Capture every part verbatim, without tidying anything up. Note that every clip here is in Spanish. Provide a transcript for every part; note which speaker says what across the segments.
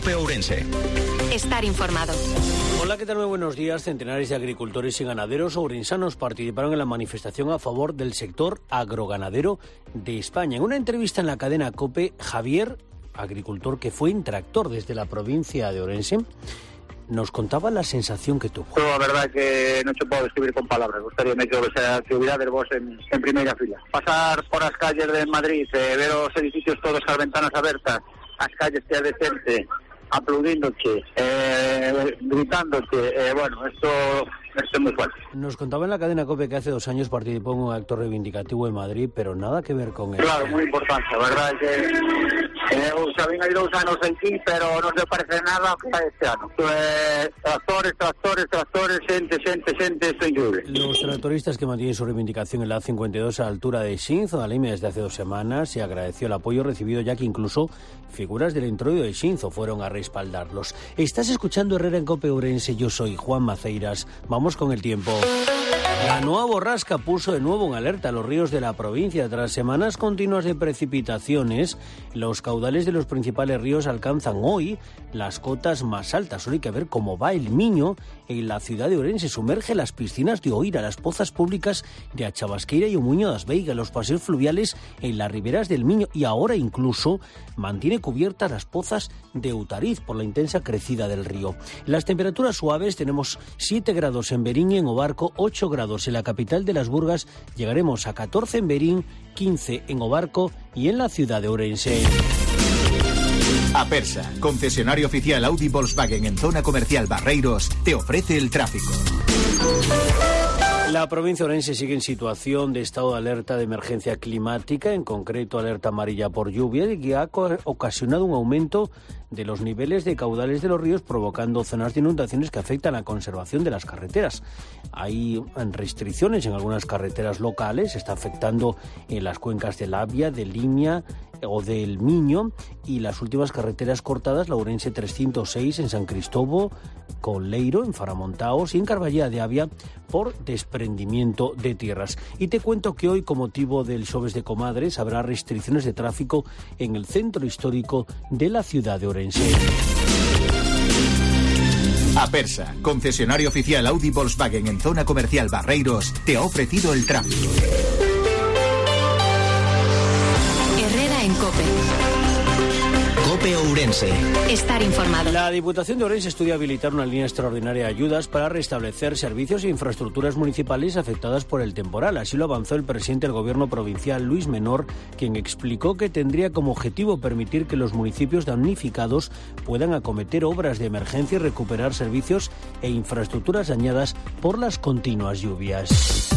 Speaker 1: COPE Ourense.
Speaker 2: Estar informado.
Speaker 3: Hola, ¿qué tal? Muy buenos días. Centenares de agricultores y ganaderos ourensanos participaron en la manifestación a favor del sector agroganadero de España. En una entrevista en la cadena COPE, Javier, agricultor que fue intractor desde la provincia de Ourense, nos contaba la sensación que tuvo.
Speaker 4: La verdad que no se puede describir con palabras. Gustaría que esa actividad del vos en, en primera fila. Pasar por las calles de Madrid, eh, ver los edificios todos con las ventanas abiertas, las calles que hay de gente, aplaudiéndote, eh, gritándote, eh, bueno, esto, esto es muy fuerte.
Speaker 3: Nos contaba en la cadena COPE que hace dos años participó en un acto reivindicativo en Madrid, pero nada que ver con él.
Speaker 4: Claro, muy importante, la verdad es que eh, saben, hay dos años aquí, pero no se parece nada a este año. Eh, tractores, tractores, tractores, gente, gente, gente, esto es increíble.
Speaker 3: Los tractoristas que mantienen su reivindicación en la A cincuenta y dos a la altura de Xinzo, a Alime, desde hace dos semanas, se agradeció el apoyo recibido, ya que incluso figuras del introito de Xinzo fueron a respaldarlos. Estás escuchando Herrera en COPE Ourense, yo soy Juan Maceiras. Vamos con el tiempo. La nueva borrasca puso de nuevo en alerta a los ríos de la provincia. Tras semanas continuas de precipitaciones, los caudales de los principales ríos alcanzan hoy las cotas más altas. Solo hay que ver cómo va el Miño en la ciudad de Ourense. Sumerge las piscinas de Oira, las pozas públicas de Achabasqueira y Omuño das Veigas, los paseos fluviales en las riberas del Miño, y ahora incluso mantiene cubiertas las pozas de Utariz por la intensa crecida del río. Las temperaturas suaves, tenemos siete grados en Berín y en Obarco, ocho grados en la capital de las Burgas, llegaremos a catorce en Berín, quince en Obarco y en la ciudad de Ourense.
Speaker 1: Apersa, concesionario oficial Audi Volkswagen en zona comercial Barreiros, te ofrece el tráfico.
Speaker 3: La provincia de Ourense sigue en situación de estado de alerta de emergencia climática, en concreto alerta amarilla por lluvia, y que ha ocasionado un aumento de los niveles de caudales de los ríos, provocando zonas de inundaciones que afectan a la conservación de las carreteras. Hay restricciones en algunas carreteras locales, se está afectando en las cuencas del Avia, de Limia o del Miño, y las últimas carreteras cortadas, la Ourense trescientos seis en San Cristóbal, con Leiro, en Faramontaos y en Carballeda de Avia, por desprendimiento de tierras. Y te cuento que hoy, con motivo del Xoves de Comadres, habrá restricciones de tráfico en el centro histórico de la ciudad de Ourense.
Speaker 1: Apersa, concesionario oficial Audi Volkswagen en zona comercial Barreiros, te ha ofrecido el tráfico.
Speaker 2: Herrera en COPE.
Speaker 1: COPE Ourense.
Speaker 2: Estar informado.
Speaker 3: La Diputación de Ourense estudia habilitar una línea extraordinaria de ayudas para restablecer servicios e infraestructuras municipales afectadas por el temporal. Así lo avanzó el presidente del Gobierno provincial, Luis Menor, quien explicó que tendría como objetivo permitir que los municipios damnificados puedan acometer obras de emergencia y recuperar servicios e infraestructuras dañadas por las continuas lluvias.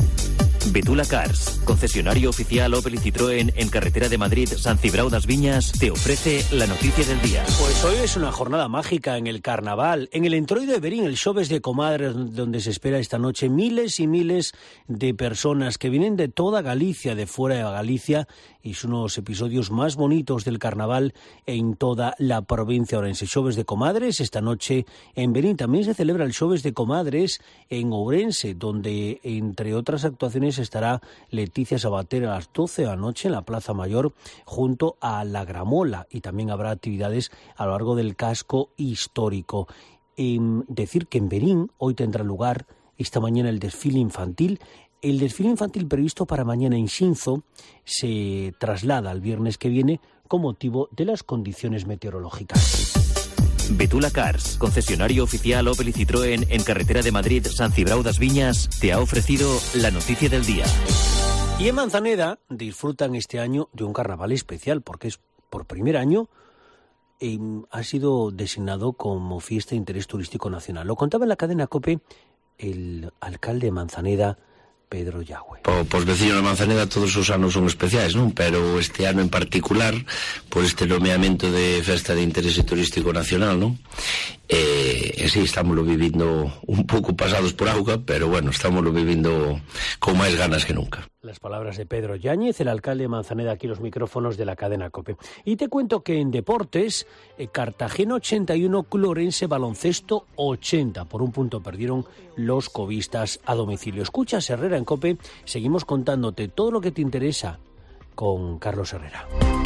Speaker 5: Betula Cars, concesionario oficial Opel y Citroën en carretera de Madrid, San Cibrao das Viñas, te ofrece la noticia del día.
Speaker 3: Pues hoy es una jornada mágica en el carnaval. En el entroido de Berín, el Xoves de Comadres, donde se espera esta noche miles y miles de personas que vienen de toda Galicia, de fuera de Galicia, y son unos episodios más bonitos del carnaval en toda la provincia de Ourense. Xoves de Comadres, esta noche en Berín. También se celebra el Xoves de Comadres en Ourense, donde, entre otras actuaciones, estará Leticia Sabater a las doce de la noche en la Plaza Mayor junto a la Gramola, y también habrá actividades a lo largo del casco histórico. Eh, decir que en Berín hoy tendrá lugar esta mañana el desfile infantil. El desfile infantil previsto para mañana en Xinzo se traslada al viernes que viene con motivo de las condiciones meteorológicas.
Speaker 5: Betula Cars, concesionario oficial Opel y Citroën en carretera de Madrid, San Cibrao das Viñas, te ha ofrecido la noticia del día.
Speaker 3: Y en Manzaneda disfrutan este año de un carnaval especial, porque es por primer año eh, ha sido designado como fiesta de interés turístico nacional. Lo contaba en la cadena COPE el alcalde de Manzaneda, Pedro Yagüe.
Speaker 6: Po, Pos vecinos de Manzaneda todos os anos son especiais, non? Pero este ano en particular, por este nomeamento de Festa de Interese Turístico Nacional, non? E, e sí, estámoslo vivindo un pouco pasados por auga, pero bueno, estámoslo vivindo con máis ganas que nunca.
Speaker 3: Las palabras de Pedro Yáñez, el alcalde de Manzaneda, aquí los micrófonos de la cadena COPE. Y te cuento que en deportes, eh, Cartagena ochenta y uno, Club Ourense Baloncesto ochenta. Por un punto perdieron los cobistas a domicilio. Escuchas Herrera en COPE, seguimos contándote todo lo que te interesa con Carlos Herrera.